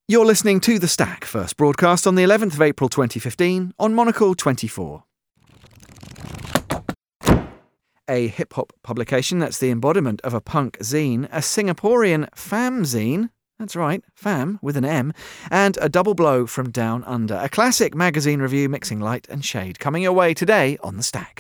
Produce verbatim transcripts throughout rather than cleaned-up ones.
You're listening to The Stack, first broadcast on the eleventh of April twenty fifteen on Monocle twenty-four. A hip-hop publication that's the embodiment of a punk zine, a Singaporean fam zine, that's right, fam with an M, and a double blow from Down Under, a classic magazine review mixing light and shade, coming your way today on The Stack.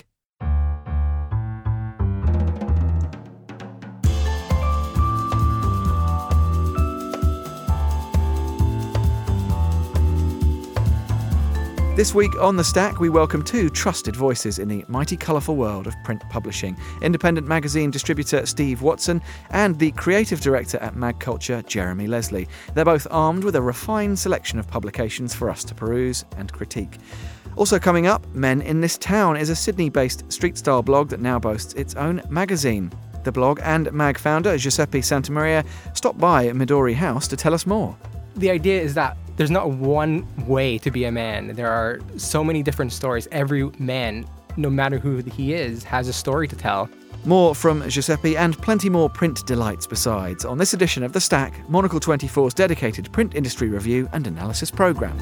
This week on The Stack, we welcome two trusted voices in the mighty colourful world of print publishing. Independent magazine distributor Steve Watson and the creative director at Mag Culture, Jeremy Leslie. They're both armed with a refined selection of publications for us to peruse and critique. Also coming up, Men in This Town is a Sydney-based street-style blog that now boasts its own magazine. The blog and Mag founder, Giuseppe Santamaria, stopped by Midori House to tell us more. The idea is that there's not one way to be a man. There are so many different stories. Every man, no matter who he is, has a story to tell. More from Giuseppe and plenty more print delights besides on this edition of The Stack, Monocle twenty-four's dedicated print industry review and analysis programme.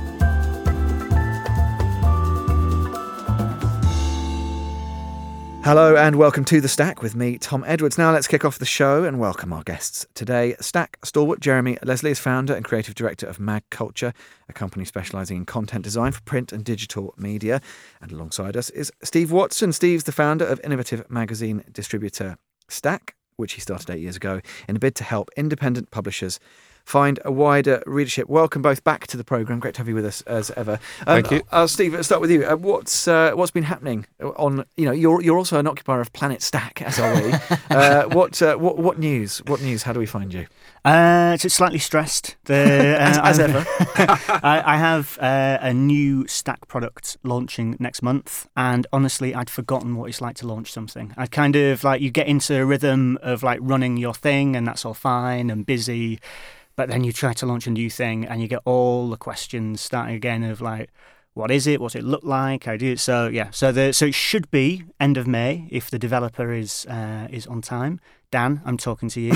Hello and welcome to The Stack with me, Tom Edwards. Now let's kick off the show and welcome our guests. Today, Stack stalwart Jeremy Leslie is founder and creative director of Mag Culture, a company specialising in content design for print and digital media. And alongside us is Steve Watson. Steve's the founder of innovative magazine distributor Stack, which he started eight years ago in a bid to help independent publishers find a wider readership. Welcome both back to the programme. Great to have you with us as ever. Um, Thank you. Uh, Steve, let's start with you. Uh, what's uh, what's been happening on? You know, you're you're also an occupier of Planet Stack, as are we. uh, what uh, what what news? What news? How do we find you? Uh, so slightly stressed. The, uh, as, as ever. I, I have uh, a new Stack product launching next month, and honestly, I'd forgotten what it's like to launch something. I kind of like you get into a rhythm of like running your thing, and that's all fine and busy. But then you try to launch a new thing and you get all the questions starting again of like, what is it? What's it look like? I do so yeah. So the so it should be end of May if the developer is uh, is on time. Dan, I'm talking to you.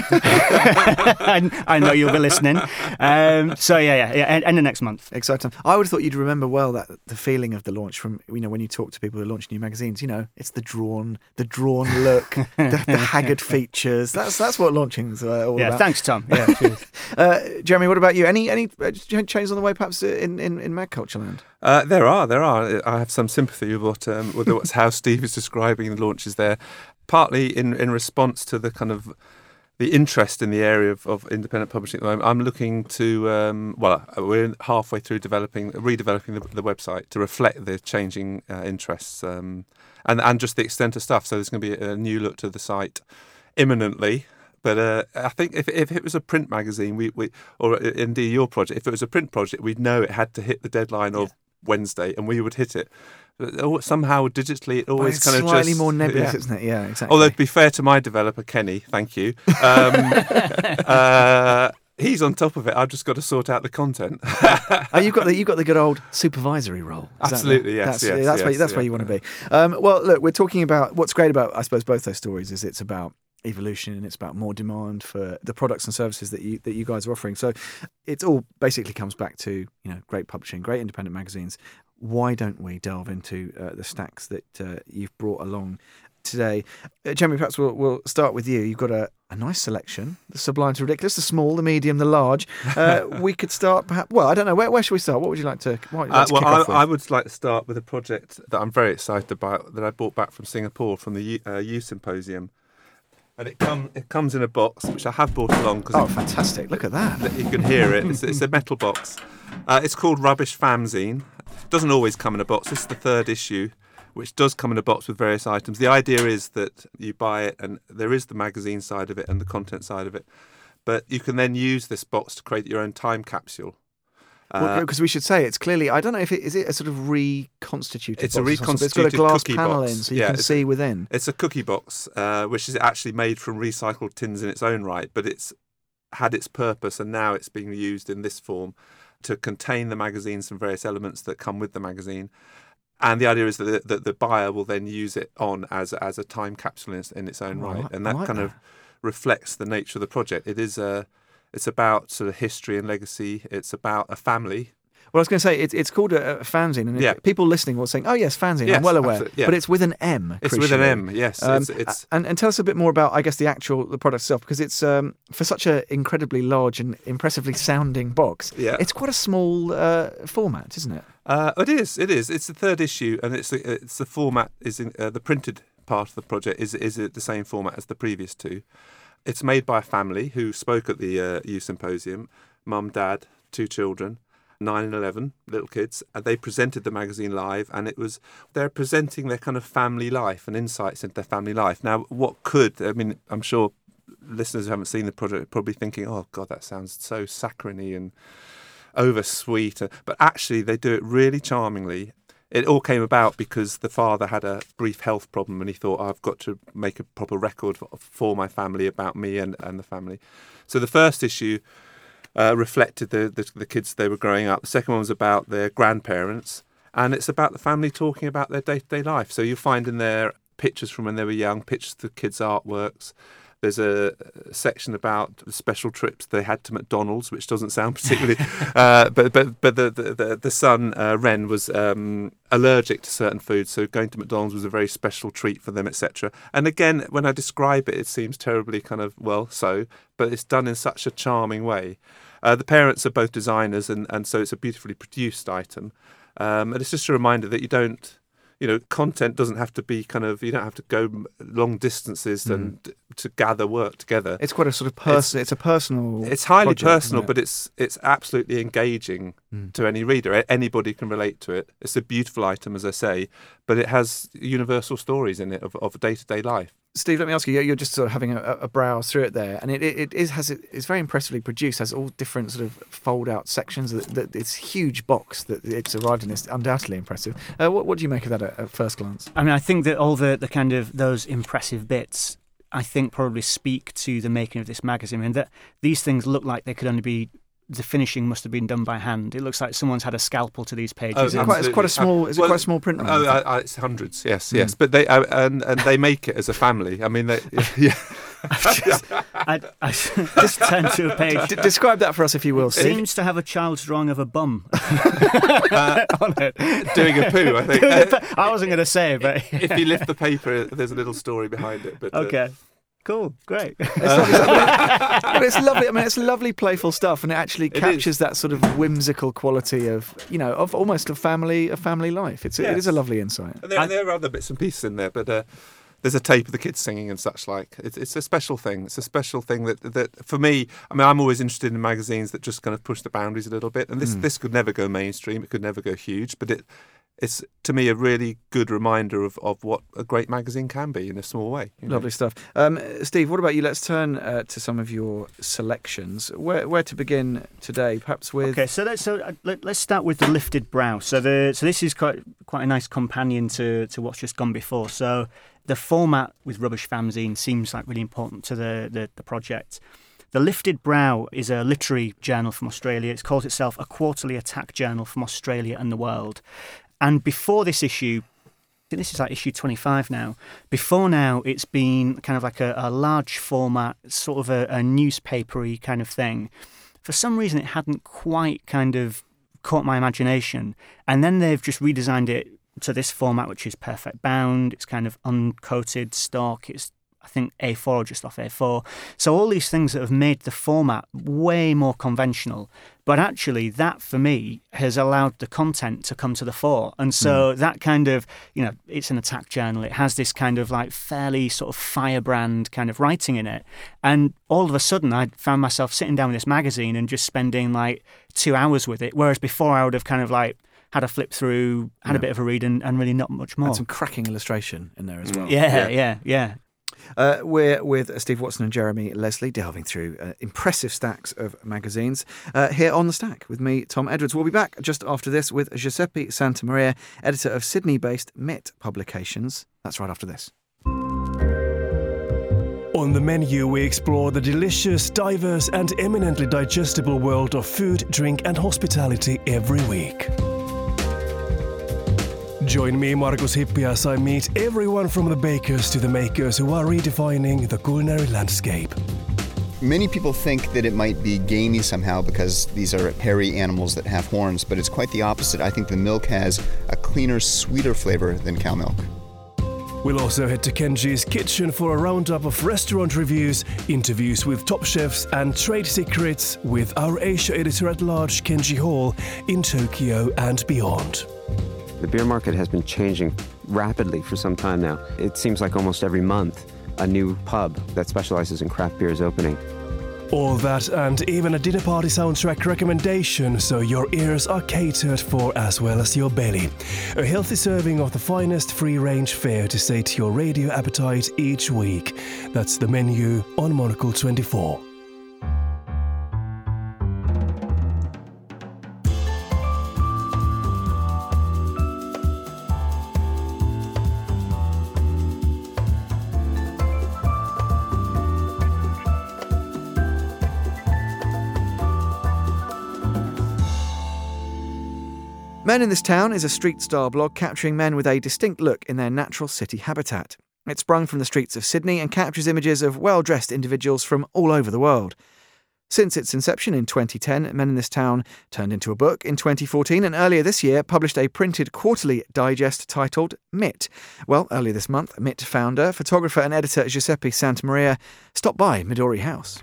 I, I know you'll be listening. Um, so yeah, yeah, yeah. End, end of next month. Exciting. I would have thought you'd remember well that the feeling of the launch from you know when you talk to people who launch new magazines. You know, it's the drawn, the drawn look, the, the haggard features. That's that's what launching's uh, all yeah, about. Thanks, Tom. Yeah, cheers. uh, Jeremy, what about you? Any any changes on the way, perhaps in in, in Mag Culture land? Uh, there are, there are. I have some sympathy with what um, with what's how Steve is describing the launches there. Partly in, in response to the kind of the interest in the area of, of independent publishing at the moment, I'm looking to, um, well, we're halfway through developing, redeveloping the, the website to reflect the changing uh, interests um, and, and just the extent of stuff. So there's going to be a new look to the site imminently. But uh, I think if if it was a print magazine, we, we or indeed your project, if it was a print project, we'd know it had to hit the deadline of yeah. Wednesday and we would hit it. But somehow digitally it always kind of just... slightly more nebulous, yeah. isn't it? Yeah, exactly. Although to be fair to my developer, Kenny, thank you, um, uh, he's on top of it. I've just got to sort out the content. oh, you've got the you've got the good old supervisory role. Is Absolutely, that, yes, that's, yes. That's yes, where that's yeah. where you want to be. Um, well, look, we're talking about what's great about, I suppose, both those stories is it's about evolution and it's about more demand for the products and services that you that you guys are offering. So it all basically comes back to you know great publishing, great independent magazines. Why don't we delve into uh, the stacks that uh, you've brought along today? Uh, Jeremy, perhaps we'll, we'll start with you. You've got a, a nice selection, the sublime to ridiculous, the small, the medium, the large. Uh, we could start perhaps, well, I don't know, where, where should we start? What would you like to, what would you like uh, to well, kick I, off with? I would like to start with a project that I'm very excited about that I brought back from Singapore from the U, uh, U Symposium. And it, come, it comes in a box, which I have brought along. Cause oh, it, fantastic. Look at that. You can hear it. It's, it's a metal box. Uh, it's called Rubbish Famzine. It doesn't always come in a box. This is the third issue, which does come in a box with various items. The idea is that you buy it and there is the magazine side of it and the content side of it. But you can then use this box to create your own time capsule. Because uh, we should say it's clearly, I don't know if it is it a sort of reconstituted it's box. A reconstituted it's got a glass cookie panel box. in, so you yeah, can see within. It's a cookie box, uh, which is actually made from recycled tins in its own right, but it's had its purpose and now it's being used in this form to contain the magazines and various elements that come with the magazine. And the idea is that the, that the buyer will then use it on as as a time capsule in, in its own oh, right, like, and that like kind that. of reflects the nature of the project. It is a It's about sort of history and legacy. It's about a family. Well, I was going to say, it, it's called a, a fanzine, and Yeah. it, people listening will saying, oh, yes, fanzine, Yes, I'm well aware. absolutely, yeah. But it's with an M, It's with an crucially. M, yes. Um, it's, it's and, and tell us a bit more about, I guess, the actual the product itself, because it's, um, for such an incredibly large and impressively sounding box, Yeah. it's quite a small uh, format, isn't it? Uh, it is. It is. It's the third issue, and it's the, it's the format is in, uh, the printed part of the project is is it the same format as the previous two. It's made by a family who spoke at the uh, Youth Symposium. Mum, dad, two children, nine and eleven, little kids, and they presented the magazine live. And it was they're presenting their kind of family life and insights into their family life. Now, what could I mean? I'm sure listeners who haven't seen the project are probably thinking, "Oh God, that sounds so saccharine and over sweet," but actually they do it really charmingly. It all came about because the father had a brief health problem and he thought, oh, I've got to make a proper record for, for my family, about me and, and the family. So the first issue uh, reflected the, the the kids they were growing up. The second one was about their grandparents, and it's about the family talking about their day-to-day life. So you'll find in there pictures from when they were young, pictures of the kids' artworks. There's a section about special trips they had to McDonald's, which doesn't sound particularly. uh, but but but the the, the son uh, Ren was um, allergic to certain foods, so going to McDonald's was a very special treat for them, et cetera. And again, when I describe it, it seems terribly kind of well so, but it's done in such a charming way. Uh, the parents are both designers, and, and so it's a beautifully produced item. Um, and it's just a reminder that you don't. You know, content doesn't have to be kind of, you don't have to go long distances mm. and to gather work together. It's quite a sort of personal, it's, it's a personal It's highly project, personal, it? but it's it's absolutely engaging mm. to any reader. Anybody can relate to it. It's a beautiful item, as I say, but it has universal stories in it of, of day-to-day life. Steve, let me ask you, you're just sort of having a, a browse through it there, and it, it, it is has it's very impressively produced, has all different sort of fold-out sections. That, that it's huge box that it's arrived in is undoubtedly impressive. Uh, what, what do you make of that at, at first glance? I mean, I think that all the, the kind of those impressive bits, I think probably speak to the making of this magazine, and that these things look like they could only be, the finishing must have been done by hand. It looks like someone's had a scalpel to these pages. Oh, is, it quite, it's quite a small. Is well, it quite a small print? Oh, I, I, it's hundreds. Yes, mm. yes. But they uh, and and they make it as a family. I mean, they, yeah. just, I, I just turned to a page. D- describe that for us, if you will. It Steve. seems to have a child's drawing of a bum uh, on it, doing a poo. I think. Uh, I wasn't going to say, but if you lift the paper, there's a little story behind it. But okay. Uh, Cool, great. It's lovely, but it's lovely. I mean, it's lovely, playful stuff, and it actually captures that sort of whimsical quality of, you know, of almost a family, a family life. It's yes. It is a lovely insight. And there, I, there are other bits and pieces in there, but uh, there's a tape of the kids singing and such like. It's, it's a special thing. It's a special thing that that for me. I mean, I'm always interested in magazines that just kind of push the boundaries a little bit, and this mm. this could never go mainstream. It could never go huge, but it. It's, to me, a really good reminder of, of what a great magazine can be in a small way. You know? Lovely stuff. Um, Steve, what about you? Let's turn uh, to some of your selections. Where where to begin today? Perhaps with... Okay, so let's, so, uh, let, let's start with the lifted brow. So the so this is quite quite a nice companion to, to what's just gone before. So the format with Rubbish Fanzine seems like really important to the, the, the project. The Lifted Brow is a literary journal from Australia. It calls itself a quarterly attack journal from Australia and the world. And before this issue, I think this is like issue twenty-five now, before now it's been kind of like a, a large format, sort of a, a newspapery kind of thing. For some reason it hadn't quite kind of caught my imagination. And then they've just redesigned it to this format, which is perfect bound. It's kind of uncoated stock. It's, I think, A four or just off A four. So all these things that have made the format way more conventional. But actually, that, for me, has allowed the content to come to the fore. And so mm. that kind of, you know, it's an attack journal. It has this kind of like fairly sort of firebrand kind of writing in it. And all of a sudden, I found myself sitting down with this magazine and just spending like two hours with it. Whereas before, I would have kind of like had a flip through, had yeah. a bit of a read and, and really not much more. And some cracking illustration in there as well. Yeah, yeah, yeah. yeah. Uh, we're with Steve Watson and Jeremy Leslie, delving through uh, impressive stacks of magazines uh, here on The Stack with me, Tom Edwards. We'll be back just after this with Giuseppe Santamaria, editor of Sydney-based M I T Publications. That's right after this. On the menu, we explore the delicious, diverse and eminently digestible world of food, drink and hospitality every week. Join me, Markus Hippi, as I meet everyone from the bakers to the makers who are redefining the culinary landscape. Many people think that it might be gamey somehow because these are hairy animals that have horns, but it's quite the opposite. I think the milk has a cleaner, sweeter flavor than cow milk. We'll also head to Kenji's kitchen for a roundup of restaurant reviews, interviews with top chefs, and trade secrets with our Asia editor-at-large Kenji Hall in Tokyo and beyond. The beer market has been changing rapidly for some time now. It seems like almost every month a new pub that specializes in craft beer is opening. All that and even a dinner party soundtrack recommendation, so your ears are catered for as well as your belly. A healthy serving of the finest free-range fare to sate your radio appetite each week. That's the menu on Monocle twenty-four. Men in This Town is a street-style blog capturing men with a distinct look in their natural city habitat. It sprung from the streets of Sydney and captures images of well-dressed individuals from all over the world. Since its inception in twenty ten, Men in This Town turned into a book in twenty fourteen and earlier this year published a printed quarterly digest titled Mit. Well, earlier this month, Mit founder, photographer and editor Giuseppe Santamaria stopped by Midori House.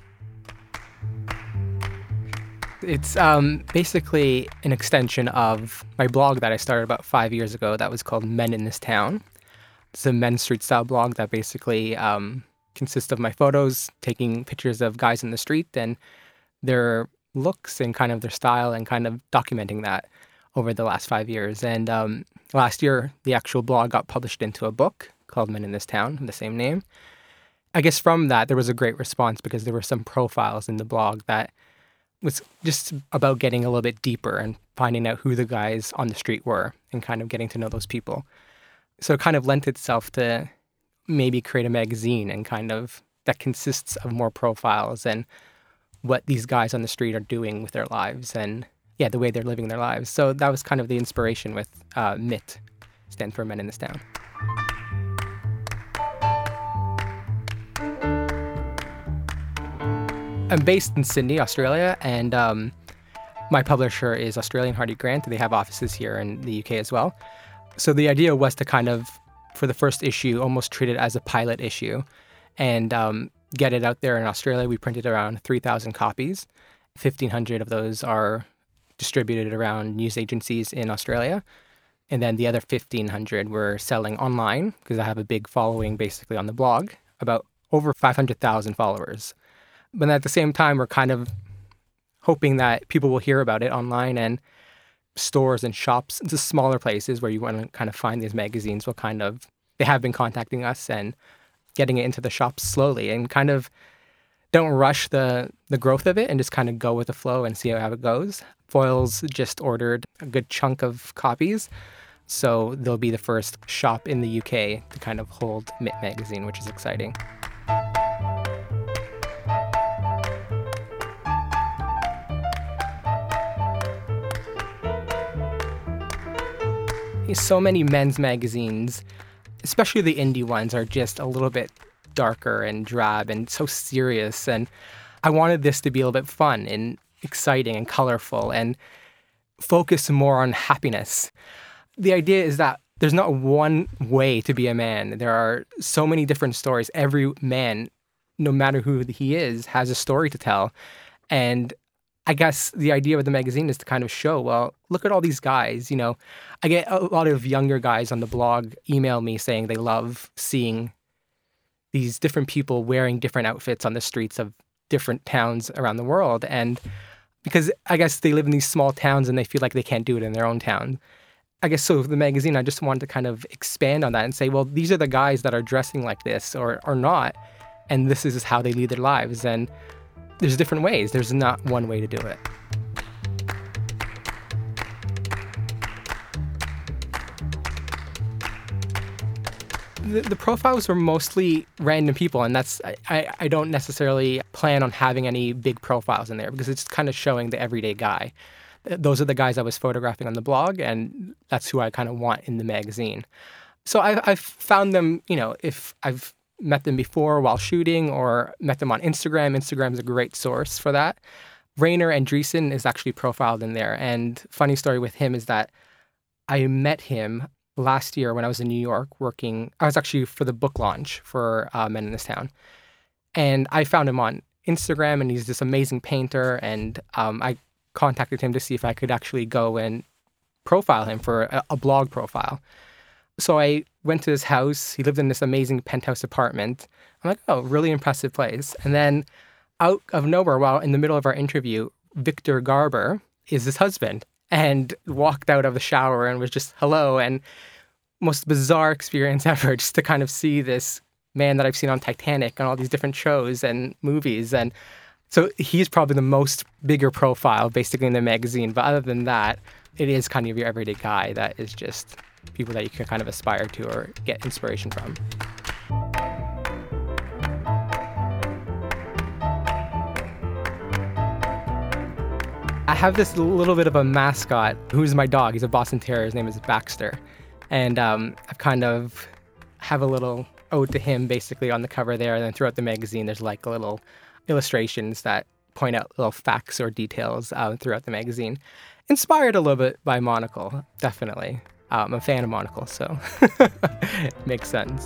It's um, basically an extension of my blog that I started about five years ago that was called Men in This Town. It's a men's street style blog that basically um, consists of my photos, taking pictures of guys in the street and their looks and kind of their style and kind of documenting that over the last five years. And um, last year, the actual blog got published into a book called Men in This Town, the same name. I guess from that, there was a great response because there were some profiles in the blog that was just about getting a little bit deeper and finding out who the guys on the street were and kind of getting to know those people. So it kind of lent itself to maybe create a magazine and kind of that consists of more profiles and what these guys on the street are doing with their lives and, yeah, the way they're living their lives. So that was kind of the inspiration with uh, M I T, stand for Men in This Town. I'm based in Sydney, Australia, and um, my publisher is Australian Hardy Grant. They have offices here in the U K as well. So the idea was to kind of, for the first issue, almost treat it as a pilot issue and um, get it out there in Australia. We printed around three thousand copies. fifteen hundred of those are distributed around news agencies in Australia. And then the other fifteen hundred we're selling online because I have a big following basically on the blog, about over five hundred thousand followers. But at the same time, we're kind of hoping that people will hear about it online and stores and shops, the smaller places where you want to kind of find these magazines will kind of, they have been contacting us and getting it into the shops slowly and kind of don't rush the, the growth of it and just kind of go with the flow and see how it goes. Foils just ordered a good chunk of copies. So they'll be the first shop in the U K to kind of hold M I T magazine, which is exciting. So many men's magazines, especially the indie ones, are just a little bit darker and drab and so serious. And I wanted this to be a little bit fun and exciting and colorful and focus more on happiness. The idea is that there's not one way to be a man. There are so many different stories. Every man, no matter who he is, has a story to tell. And I guess the idea of the magazine is to kind of show, well, look at all these guys. You know, I get a lot of younger guys on the blog email me saying they love seeing these different people wearing different outfits on the streets of different towns around the world. And because I guess they live in these small towns and they feel like they can't do it in their own town. I guess so the magazine, I just wanted to kind of expand on that and say, well, these are the guys that are dressing like this or, or not. And this is how they lead their lives. And there's different ways. There's not one way to do it. The, the profiles were mostly random people, and that's I, I, I don't necessarily plan on having any big profiles in there because it's kind of showing the everyday guy. Those are the guys I was photographing on the blog, and that's who I kind of want in the magazine. So I, I've found them, you know, if I've met them before while shooting or met them on Instagram. Instagram is a great source for that. Rainer Andreessen is actually profiled in there. And funny story with him is that I met him last year when I was in New York working. I was actually for the book launch for uh, Men in This Town. And I found him on Instagram, and he's this amazing painter. And um, I contacted him to see if I could actually go and profile him for a, a blog profile. So I went to his house. He lived in this amazing penthouse apartment. I'm like, oh, really impressive place. And then out of nowhere, while in the middle of our interview, Victor Garber is his husband and walked out of the shower and was just hello. And most bizarre experience ever, just to kind of see this man that I've seen on Titanic and all these different shows and movies. And so he's probably the most bigger profile basically in the magazine. But other than that, it is kind of your everyday guy that is just people that you can kind of aspire to or get inspiration from. I have this little bit of a mascot who's my dog. He's a Boston Terrier. His name is Baxter. And um, I've kind of have a little ode to him basically on the cover there. And then throughout the magazine, there's like little illustrations that point out little facts or details uh, throughout the magazine. Inspired a little bit by Monocle, definitely. Um, I'm a fan of Monocle, so it makes sense.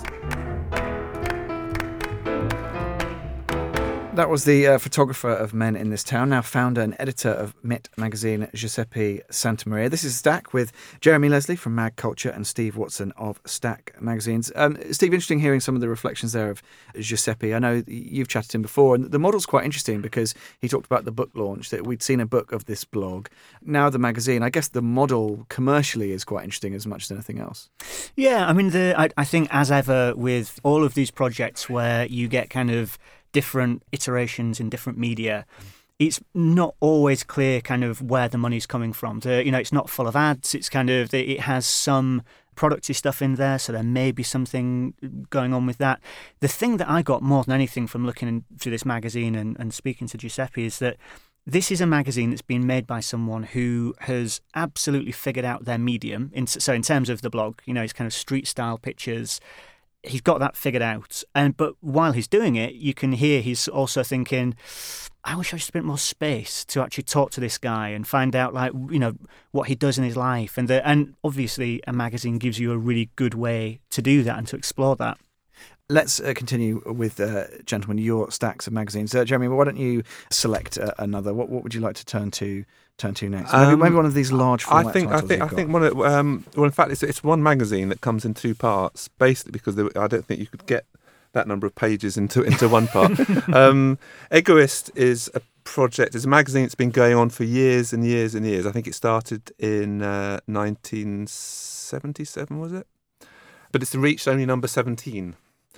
That was the uh, photographer of Men in This Town, now founder and editor of M I T magazine, Giuseppe Santamaria. This is Stack with Jeremy Leslie from Mag Culture and Steve Watson of Stack Magazines. Um, Steve, interesting hearing some of the reflections there of Giuseppe. I know you've chatted to him before, and the model's quite interesting because he talked about the book launch, that we'd seen a book of this blog. Now the magazine, I guess the model commercially is quite interesting as much as anything else. Yeah, I mean, the I, I think as ever with all of these projects where you get kind of different iterations in different media, it's not always clear kind of where the money's coming from. The, you know, it's not full of ads. It's kind of, it has some producty stuff in there, so there may be something going on with that. The thing that I got more than anything from looking through this magazine and, and speaking to Giuseppe is that this is a magazine that's been made by someone who has absolutely figured out their medium. In, so in terms of the blog, you know, it's kind of street style pictures. He's got that figured out. And but while he's doing it, you can hear he's also thinking, I wish I just spent more space to actually talk to this guy and find out, like, you know, what he does in his life. And the, and obviously a magazine gives you a really good way to do that and to explore that. Let's uh, continue with, uh, gentlemen, your stacks of magazines. Uh, Jeremy, why don't you select uh, another? What what would you like to turn to turn to next? Maybe, Um, maybe one of these large format I think I titles think you've I think got. one of um, well, in fact, it's it's one magazine that comes in two parts, basically because there, I don't think you could get that number of pages into into one part. um, Egoist is a project. It's a magazine that's been going on for years and years and years. I think it started in uh, nineteen seventy-seven, was it? But it's reached only number seventeen.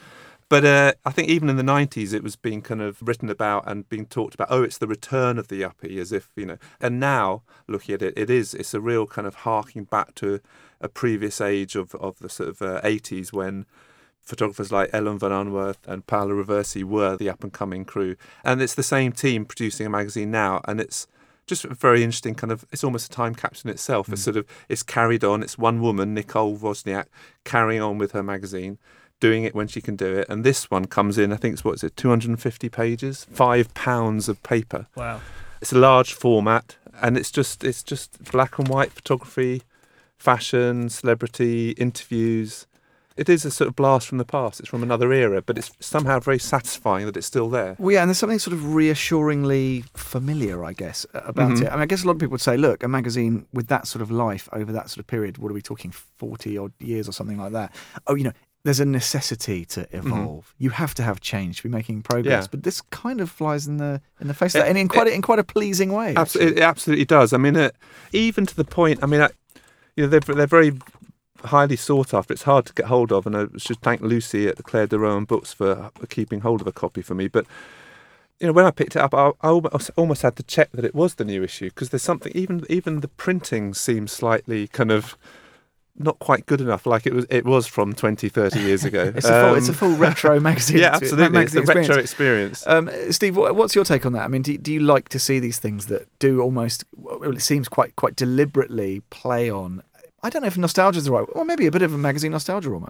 But uh, I think even in the nineties, it was being kind of written about and being talked about, oh, it's the return of the yuppie, as if, you know. And now, looking at it, it is, it's a real kind of harking back to a previous age of, of the sort of uh, eighties when photographers like Ellen Van Unwerth and Paolo Reversi were the up-and-coming crew. And it's the same team producing a magazine now, and it's just a very interesting kind of, it's almost a time capsule in itself. Mm. It's sort of, it's carried on. It's one woman, Nicole Wozniak, carrying on with her magazine, doing it when she can do it. And this one comes in, I think it's, what is it, two hundred fifty pages, five pounds of paper. Wow. It's a large format, and it's just it's just black and white photography, fashion, celebrity, interviews. It is a sort of blast from the past. It's from another era, but it's somehow very satisfying that it's still there. Well, yeah, and there's something sort of reassuringly familiar, I guess, about Mm-hmm. it. I mean, I guess a lot of people would say, look, a magazine with that sort of life over that sort of period, what are we talking, forty odd years or something like that? Oh, you know, there's a necessity to evolve. Mm-hmm. You have to have change to be making progress. Yeah. But this kind of flies in the in the face of that, and in quite it, a, in quite a pleasing way. Absolutely, it absolutely does. I mean, uh, even to the point. I mean, I, you know, they're they're very highly sought after. It's hard to get hold of, and I should thank Lucy at the Claire de Rohan Books for keeping hold of a copy for me. But you know, when I picked it up, I, I almost, almost had to check that it was the new issue, because there's something. Even even the printing seems slightly kind of not quite good enough, like it was it was from twenty, thirty years ago. it's, a full, um, it's a full retro magazine. Yeah, absolutely. It's a experience. retro experience. Um, Steve, what, what's your take on that? I mean, do, do you like to see these things that do almost, well, it seems quite quite deliberately play on, I don't know if nostalgia is the right, or maybe a bit of a magazine nostalgia almost?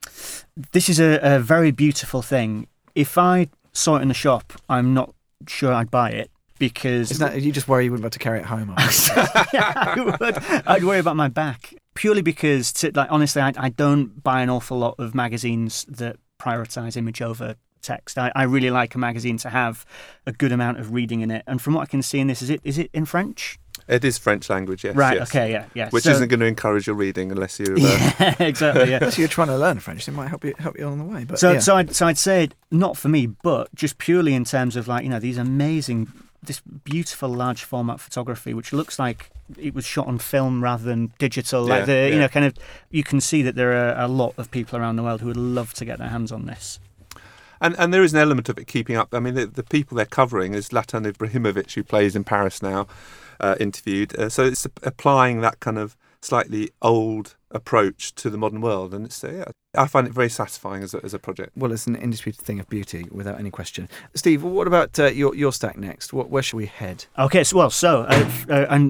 This is a, a very beautiful thing. If I saw it in the shop, I'm not sure I'd buy it because... Isn't that, you just worry you wouldn't be able to carry it home? yeah, I would. I'd worry about my back. Purely because, to, like, honestly, I, I don't buy an awful lot of magazines that prioritise image over text. I, I really like a magazine to have a good amount of reading in it. And from what I can see in this, is it is it in French? It is French language, yes. Right, yes. okay, yeah, yeah. Which so, isn't going to encourage your reading unless you're... Uh, yeah, exactly, yeah. Unless you're trying to learn French, it might help you help you along the way. But so, yeah. so, I'd, so I'd say not for me, but just purely in terms of, like, you know, these amazing, this beautiful large format photography, which looks like it was shot on film rather than digital. Yeah, like the, yeah. you know, kind of, you can see that there are a lot of people around the world who would love to get their hands on this. And and there is an element of it keeping up. I mean, the, the people they're covering is Zlatan Ibrahimovic, who plays in Paris now, uh, interviewed. Uh, so it's applying that kind of slightly old approach to the modern world. And it's, uh, yeah, I find it very satisfying as a, as a project. Well, it's an indisputed thing of beauty, without any question. Steve, what about uh, your your stack next? What, where should we head? Okay, so, well, so, uh, uh, and...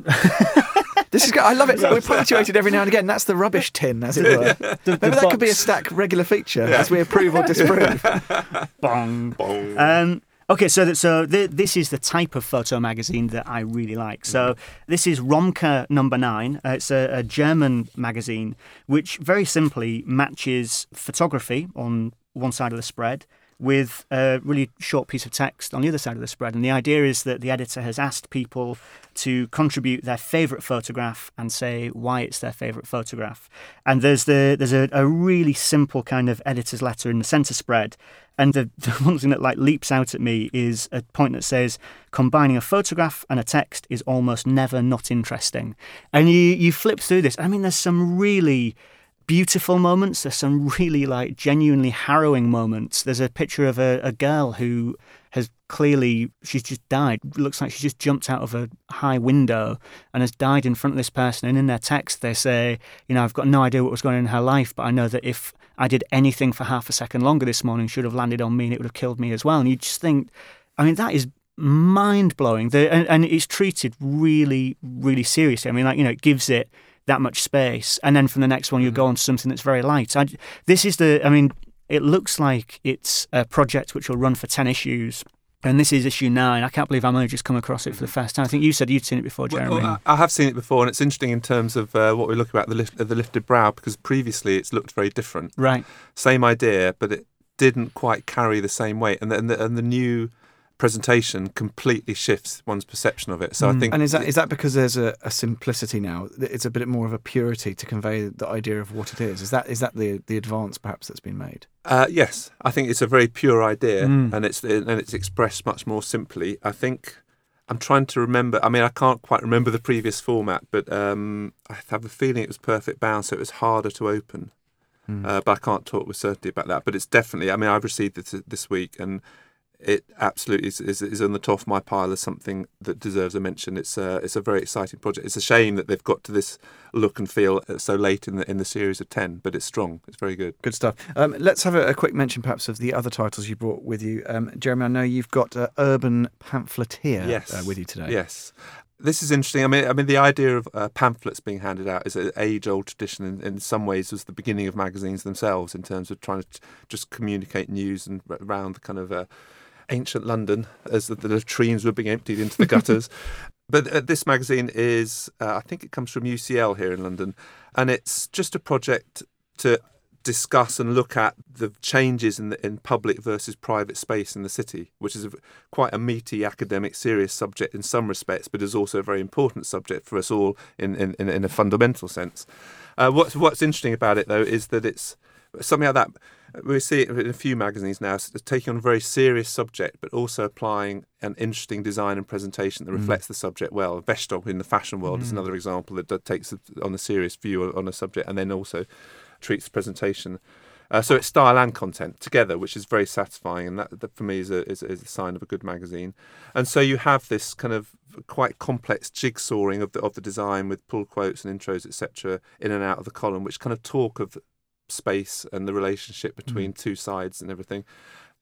This is good. I love it. We're punctuated every now and again. That's the rubbish tin, as it were. The, Maybe the that box. could be a stack regular feature as we approve or disapprove. Bong. Bong. Um, okay, so that, so th- this is the type of photo magazine that I really like. So this is Romka number nine. Uh, it's a, a German magazine which very simply matches photography on one side of the spread with a really short piece of text on the other side of the spread. And the idea is that the editor has asked people to contribute their favourite photograph and say why it's their favourite photograph. And there's the there's a, a really simple kind of editor's letter in the centre spread. And the, the one thing that like leaps out at me is a point that says, combining a photograph and a text is almost never not interesting. And you, you flip through this. I mean, there's some really... beautiful moments. There's some really like genuinely harrowing moments. There's a picture of a, a girl who has clearly, she's just died. Looks like she just jumped out of a high window and has died in front of this person. And in their text, they say, you know, I've got no idea what was going on in her life, but I know that if I did anything for half a second longer this morning, she would have landed on me and it would have killed me as well. And you just think, I mean, that is mind-blowing. The, and, and it's treated really, really seriously. I mean, like, you know, it gives it that much space, and then from the next one you go on to something that's very light. I, this is the, I mean, it looks like it's a project which will run for ten issues, and this is issue nine. I can't believe I'm only just come across it for the first time. I think you said you'd seen it before, Jeremy. Well, I have seen it before, and it's interesting in terms of uh, what we're looking at, the, lift, the lifted brow, because previously it's looked very different. Right. Same idea, but it didn't quite carry the same weight, and the, and the, and the new presentation completely shifts one's perception of it. So Mm. I think, And is that is that because there's a, a simplicity now? It's a bit more of a purity to convey the idea of what it is. Is that is that the the advance perhaps that's been made? uh, yes, I think it's a very pure idea, Mm. and it's and it's expressed much more simply. I think I'm trying to remember. I mean, I can't quite remember the previous format, but um, I have a feeling it was perfect bound, so it was harder to open. Mm. Uh, but I can't talk with certainty about that. But it's definitely. I mean, I've received it this week, and it absolutely is, is, is on the top of my pile as something that deserves a mention. It's a, it's a very exciting project. It's a shame that they've got to this look and feel so late in the in the series of ten, but it's strong. It's very good. Good stuff. Um, let's have a, a quick mention perhaps of the other titles you brought with you. Um, Jeremy, I know you've got uh, Urban Pamphleteer Yes. uh, with you today. Yes. This is interesting. I mean, I mean, the idea of uh, pamphlets being handed out is an age-old tradition. In, in some ways, was the beginning of magazines themselves in terms of trying to t- just communicate news and r- around the kind of uh, ancient London as the, the latrines were being emptied into the gutters. But uh, this magazine is, uh, I think it comes from U C L here in London, and it's just a project to discuss and look at the changes in the, in public versus private space in the city, which is a, quite a meaty, academic, serious subject in some respects, but is also a very important subject for us all in, in, in, in a fundamental sense. Uh, what's, what's interesting about it, though, is that it's something like that. We see it in a few magazines now, so taking on a very serious subject, but also applying an interesting design and presentation that reflects mm. the subject well. Vestol in the fashion world mm. is another example that, that takes on a serious view on a subject and then also treats the presentation. Uh, so it's style and content together, which is very satisfying, and that, that for me is a, is, is a sign of a good magazine. And so you have this kind of quite complex jigsawing of the of the design with pull quotes and intros, et cetera, in and out of the column, which kind of talk of space and the relationship between mm. two sides and everything.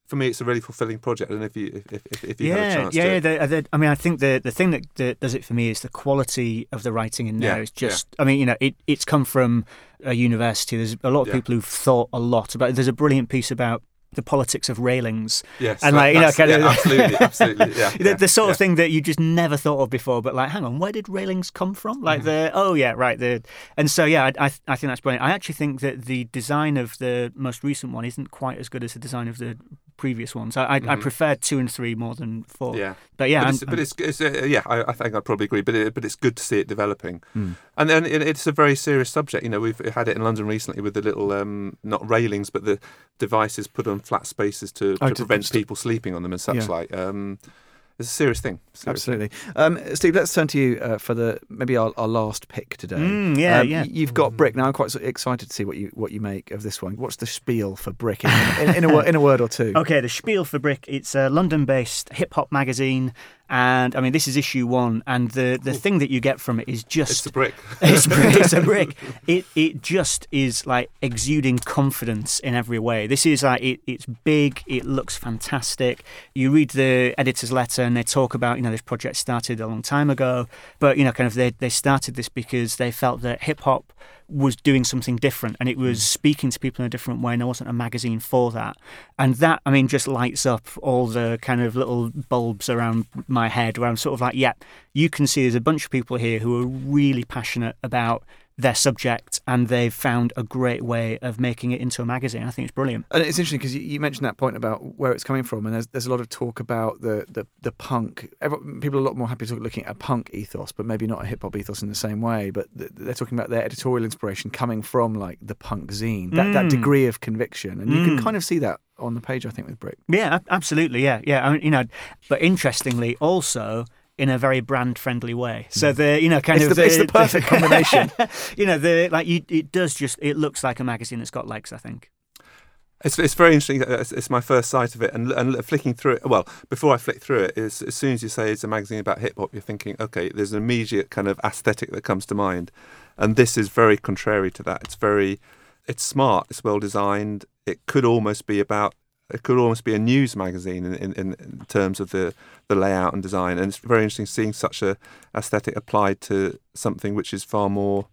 for me, it's a really fulfilling project. And if you if if, if you yeah, had a chance yeah, to, yeah. The, the, I mean, I think the the thing that, that does it for me is the quality of the writing in there. Yeah, Is just, I mean, you know, it it's come from a university. There's a lot of Yeah. people who've thought a lot about it. There's a brilliant piece about the politics of railings. yes, and that- like, you know, that's- kind yeah, of absolutely, absolutely, yeah, the, yeah, the sort yeah. of thing that you just never thought of before. But like, hang on, where did railings come from? Like the oh yeah, right. The and so yeah, I I, I think that's brilliant. I actually think that the design of the most recent one isn't quite as good as the design of the previous ones. I I, I Mhm. preferred two and three more than four. Yeah. But yeah, but I'm- it's, but I'm- it's, it's uh, yeah, I, I think I'd probably agree. But it, but it's good to see it developing, Mm. and then it, it's a very serious subject. You know, we've had it in London recently with the little um, not railings, but the devices put on flat spaces to, Oh, to to prevent st- people sleeping on them and such Yeah. like. Um, it's a serious thing. Serious thing. Absolutely. Um, Steve, let's turn to you uh, for the maybe our, our last pick today. Mm, yeah, Um, yeah. y- You've got Brick. Now I'm quite sort of excited to see what you what you make of this one. What's the spiel for Brick in, in, in, a, wo- in a word or two? Okay, the spiel for Brick. It's a London-based hip-hop magazine, and I mean, this is issue one, and the, the thing that you get from it is just It's a brick. it's, it's a brick. It it just is like exuding confidence in every way. This is like it, it's big. It looks fantastic. You read the editor's letter, and they talk about, you know, this project started a long time ago, but you know, kind of they they started this because they felt that hip hop was doing something different, and it was speaking to people in a different way, and there wasn't a magazine for that. And that, I mean, just lights up all the kind of little bulbs around my head where I'm sort of like, yeah, you can see there's a bunch of people here who are really passionate about their subject, and they've found a great way of making it into a magazine. I think it's brilliant. And it's interesting because you, you mentioned that point about where it's coming from, and there's there's a lot of talk about the the, the punk. Everyone, people are a lot more happy to looking at a punk ethos, but maybe not a hip hop ethos in the same way. But th- they're talking about their editorial inspiration coming from like the punk zine, that that Mm. degree of conviction, and you can Mm. kind of see that on the page, I think, with Brick. Yeah, ab- absolutely. Yeah, yeah. I mean, you know, but interestingly, also in a very brand-friendly way. So the, you know, kind It's of the- it's the perfect combination. You know, the like you, it does just it looks like a magazine that's got legs, I think. It's it's very interesting. It's, it's my first sight of it, and and flicking through it. Well, before I flick through it, is as soon as you say it's a magazine about hip hop, you're thinking, okay, there's an immediate kind of aesthetic that comes to mind, and this is very contrary to that. It's very, it's smart. It's well designed. It could almost be about. It could almost be a news magazine in, in, in terms of the, the layout and design, and it's very interesting seeing such a aesthetic applied to something which is far more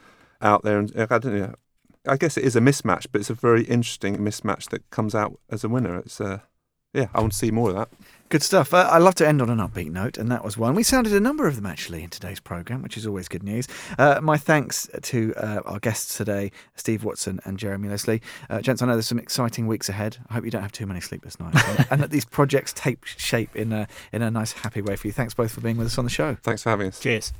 out there. And I don't know. I guess it is a mismatch, but it's a very interesting mismatch that comes out as a winner. It's uh, yeah, I want to see more of that. Good stuff. Uh, I love to end on an upbeat note, and that was one. We sounded a number of them actually in today's programme, which is always good news. Uh, my thanks to uh, our guests today, Steve Watson and Jeremy Leslie. Uh, gents, I know there's some exciting weeks ahead. I hope you don't have too many sleepless nights, and, and that these projects take shape in a in a nice, happy way for you. Thanks both for being with us on the show. Thanks for having us. Cheers.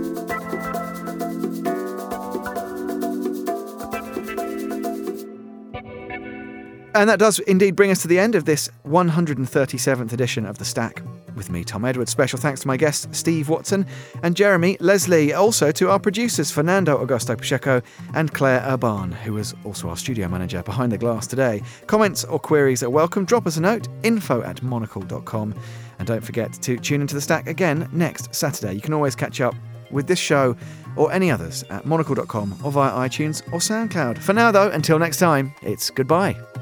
And that does indeed bring us to the end of this one hundred thirty-seventh edition of The Stack with me, Tom Edwards. Special thanks to my guests, Steve Watson and Jeremy Leslie. Also to our producers, Fernando Augusto Pacheco and Claire Urban, who was also our studio manager behind the glass today. Comments or queries are welcome. Drop us a note, info at monocle dot com. And don't forget to tune into The Stack again next Saturday. You can always catch up with this show or any others at monocle dot com or via iTunes or SoundCloud. For now, though, until next time, it's goodbye.